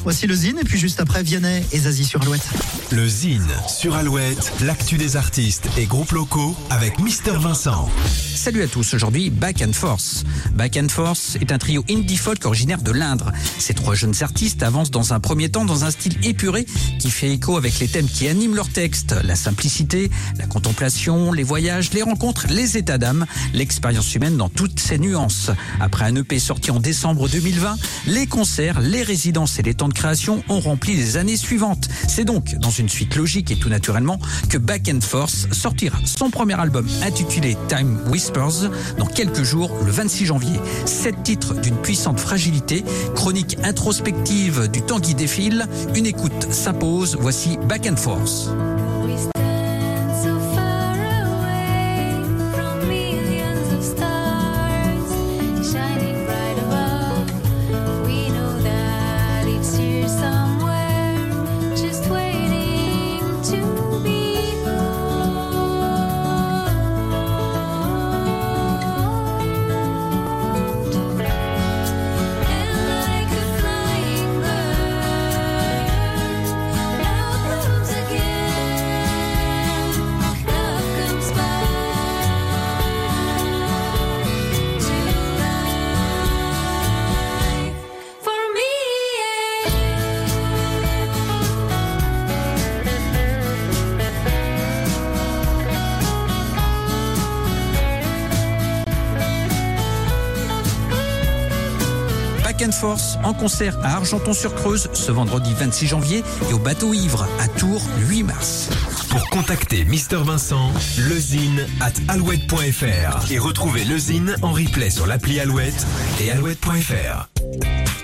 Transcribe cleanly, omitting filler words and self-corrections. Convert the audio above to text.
Voici le Zine et puis juste après Vianney et Zazie sur Alouette. Le Zine sur Alouette, l'actu des artistes et groupes locaux avec Mister Vincent. Salut à tous, aujourd'hui Back and Force. Back and Force est un trio indie folk originaire de l'Indre. Ces trois jeunes artistes avancent dans un premier temps dans un style épuré qui fait écho avec les thèmes qui animent leurs textes. La simplicité, la contemplation, les voyages, les rencontres, les états d'âme, l'expérience humaine dans toutes ses nuances. Après un EP sorti en décembre 2020, les concerts, les résidences et les temps de création ont rempli les années suivantes. C'est donc dans une suite logique et tout naturellement que Back and Force sortira son premier album intitulé Time Whispers dans quelques jours, le 26 janvier. 7 titres d'une puissante fragilité, chronique introspective du temps qui défile, une écoute s'impose, voici Back and Force. Back and Force en concert à Argenton-sur-Creuse ce vendredi 26 janvier et au Bateau Ivre à Tours le 8 mars. Pour contacter Mister Vincent, lezine@alouette.fr et retrouver le Zine en replay sur l'appli Alouette et alouette.fr.